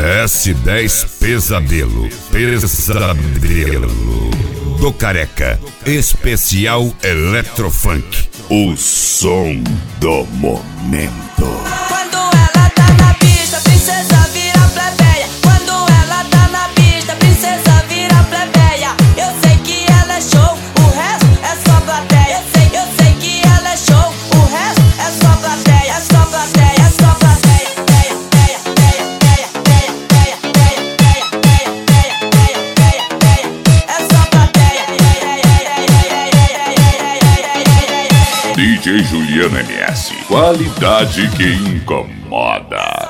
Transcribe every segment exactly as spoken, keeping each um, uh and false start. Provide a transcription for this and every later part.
S dez Pesadelo, Pesadelo do Careca, especial Eletrofunk, o som do momento. Quando ela tá na pista, princesa vira plebeia. Quando ela tá na pista, princesa vira plebeia. Eu sei que ela é show, o resto é só plateia. Eu sei, eu sei que ela é show, o resto é só plateia, é só plateia, é só plateia. D J Juliano M S, qualidade que incomoda.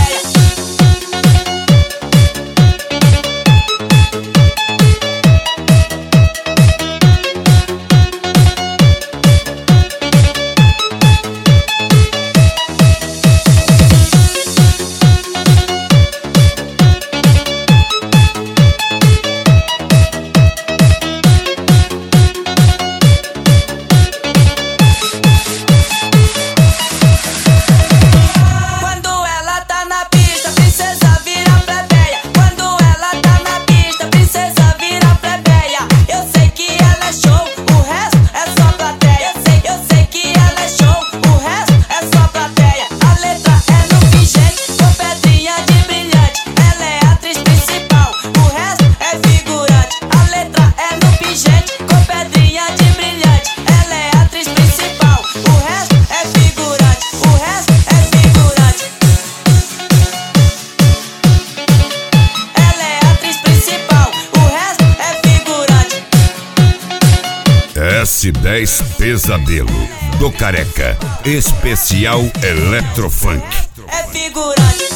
S dez Pesadelo do Careca, especial Eletrofunk. É figurante.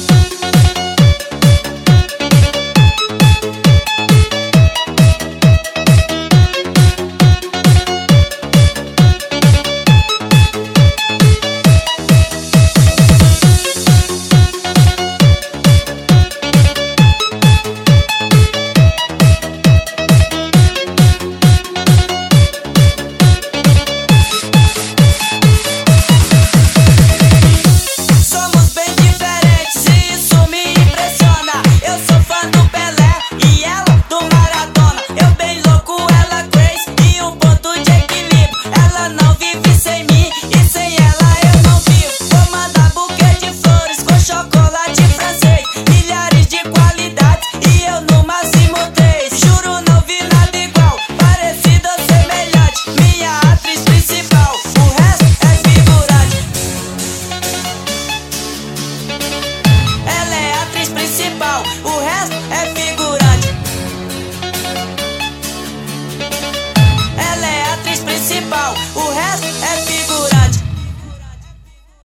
O resto é figurante. Ela é a atriz principal, o resto